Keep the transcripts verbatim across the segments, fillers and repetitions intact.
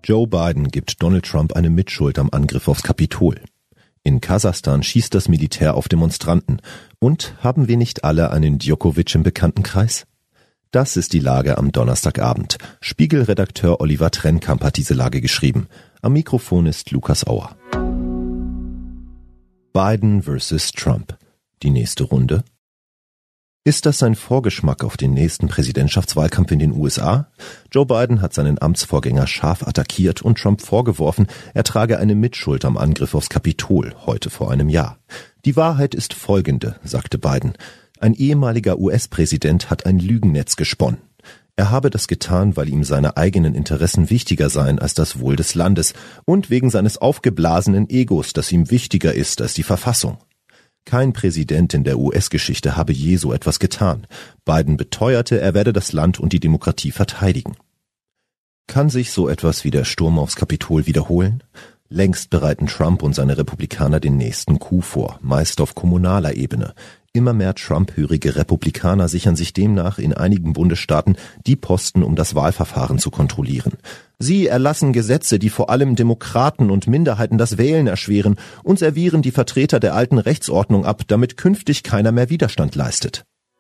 Joe Biden gibt Donald Trump eine Mitschuld am Angriff aufs Kapitol. In Kasachstan schießt das Militär auf Demonstranten. Und haben wir nicht alle einen Djokovic im Bekanntenkreis? Das ist die Lage am Donnerstagabend. Spiegel-Redakteur Oliver Trennkamp hat diese Lage geschrieben. Am Mikrofon ist Lukas Auer. Biden versus Trump. Die nächste Runde? Ist das ein Vorgeschmack auf den nächsten Präsidentschaftswahlkampf in den U S A? Joe Biden hat seinen Amtsvorgänger scharf attackiert und Trump vorgeworfen, er trage eine Mitschuld am Angriff aufs Kapitol, heute vor einem Jahr. Die Wahrheit ist folgende, sagte Biden. Ein ehemaliger U S-Präsident hat ein Lügennetz gesponnen. Er habe das getan, weil ihm seine eigenen Interessen wichtiger seien als das Wohl des Landes und wegen seines aufgeblasenen Egos, das ihm wichtiger ist als die Verfassung. Kein Präsident in der U S-Geschichte habe je so etwas getan. Biden beteuerte, er werde das Land und die Demokratie verteidigen. Kann sich so etwas wie der Sturm aufs Kapitol wiederholen? Längst bereiten Trump und seine Republikaner den nächsten Coup vor, meist auf kommunaler Ebene. Immer mehr Trump-hörige Republikaner sichern sich demnach in einigen Bundesstaaten die Posten, um das Wahlverfahren zu kontrollieren. Sie erlassen Gesetze, die vor allem Demokraten und Minderheiten das Wählen erschweren und servieren die Vertreter der alten Rechtsordnung ab, damit künftig keiner mehr Widerstand leistet.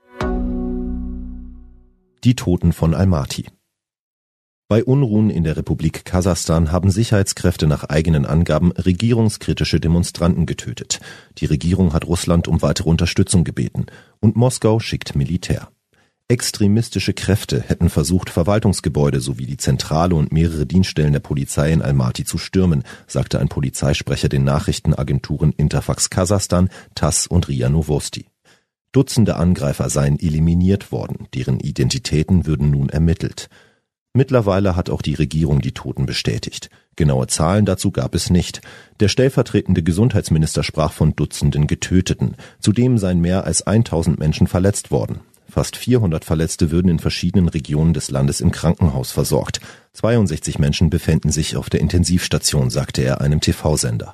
Die Toten von Almaty. Bei Unruhen in der Republik Kasachstan haben Sicherheitskräfte nach eigenen Angaben regierungskritische Demonstranten getötet. Die Regierung hat Russland um weitere Unterstützung gebeten und Moskau schickt Militär. Extremistische Kräfte hätten versucht, Verwaltungsgebäude sowie die Zentrale und mehrere Dienststellen der Polizei in Almaty zu stürmen, sagte ein Polizeisprecher den Nachrichtenagenturen Interfax Kasachstan, T A S S und R I A Novosti. Dutzende Angreifer seien eliminiert worden, deren Identitäten würden nun ermittelt. Mittlerweile hat auch die Regierung die Toten bestätigt. Genaue Zahlen dazu gab es nicht. Der stellvertretende Gesundheitsminister sprach von Dutzenden Getöteten. Zudem seien mehr als tausend Menschen verletzt worden. Fast vierhundert Verletzte würden in verschiedenen Regionen des Landes im Krankenhaus versorgt. zweiundsechzig Menschen befänden sich auf der Intensivstation, sagte er einem T V-Sender.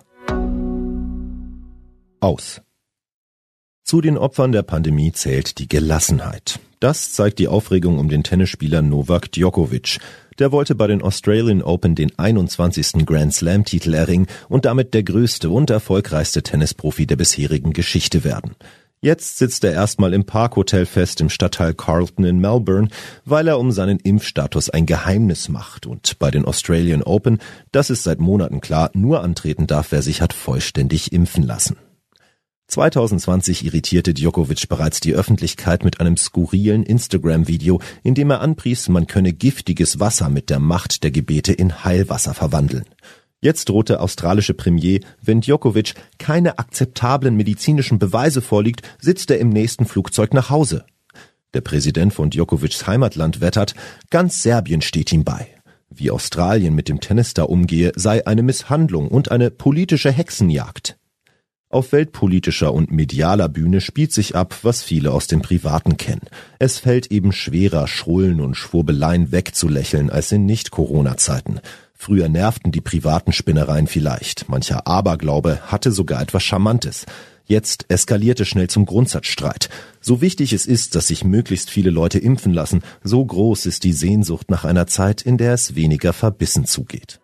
Aus. Zu den Opfern der Pandemie zählt die Gelassenheit. Das zeigt die Aufregung um den Tennisspieler Novak Djokovic. Der wollte bei den Australian Open den einundzwanzigsten Grand Slam-Titel erringen und damit der größte und erfolgreichste Tennisprofi der bisherigen Geschichte werden. Jetzt sitzt er erstmal im Parkhotel fest im Stadtteil Carlton in Melbourne, weil er um seinen Impfstatus ein Geheimnis macht und bei den Australian Open, das ist seit Monaten klar, nur antreten darf, wer sich hat vollständig impfen lassen. zwanzig zwanzig irritierte Djokovic bereits die Öffentlichkeit mit einem skurrilen Instagram-Video, in dem er anpries, man könne giftiges Wasser mit der Macht der Gebete in Heilwasser verwandeln. Jetzt droht der australische Premier, wenn Djokovic keine akzeptablen medizinischen Beweise vorliegt, sitzt er im nächsten Flugzeug nach Hause. Der Präsident von Djokovics Heimatland wettert, ganz Serbien steht ihm bei. Wie Australien mit dem Tennisstar umgehe, sei eine Misshandlung und eine politische Hexenjagd. Auf weltpolitischer und medialer Bühne spielt sich ab, was viele aus dem Privaten kennen. Es fällt eben schwerer, Schrullen und Schwurbeleien wegzulächeln als in Nicht-Corona-Zeiten. Früher nervten die privaten Spinnereien vielleicht. Mancher Aberglaube hatte sogar etwas Charmantes. Jetzt eskalierte schnell zum Grundsatzstreit. So wichtig es ist, dass sich möglichst viele Leute impfen lassen, so groß ist die Sehnsucht nach einer Zeit, in der es weniger verbissen zugeht.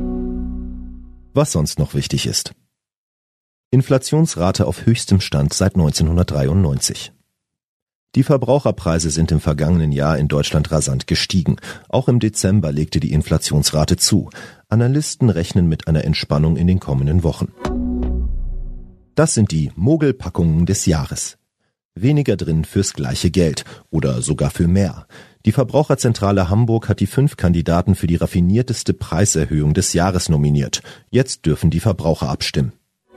Was sonst noch wichtig ist. Inflationsrate auf höchstem Stand seit neunzehnhundertdreiundneunzig. Die Verbraucherpreise sind im vergangenen Jahr in Deutschland rasant gestiegen. Auch im Dezember legte die Inflationsrate zu. Analysten rechnen mit einer Entspannung in den kommenden Wochen. Das sind die Mogelpackungen des Jahres. Weniger drin fürs gleiche Geld oder sogar für mehr. Die Verbraucherzentrale Hamburg hat die fünf Kandidaten für die raffinierteste Preiserhöhung des Jahres nominiert. Jetzt dürfen die Verbraucher abstimmen.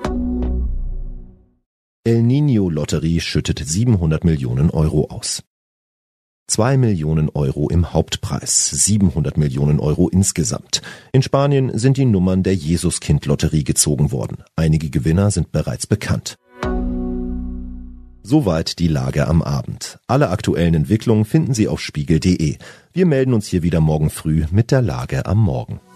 El Niño-Lotterie schüttet siebenhundert Millionen Euro aus. Zwei Millionen Euro im Hauptpreis, siebenhundert Millionen Euro insgesamt. In Spanien sind die Nummern der Jesuskind-Lotterie gezogen worden. Einige Gewinner sind bereits bekannt. Soweit die Lage am Abend. Alle aktuellen Entwicklungen finden Sie auf spiegel punkt de. Wir melden uns hier wieder morgen früh mit der Lage am Morgen.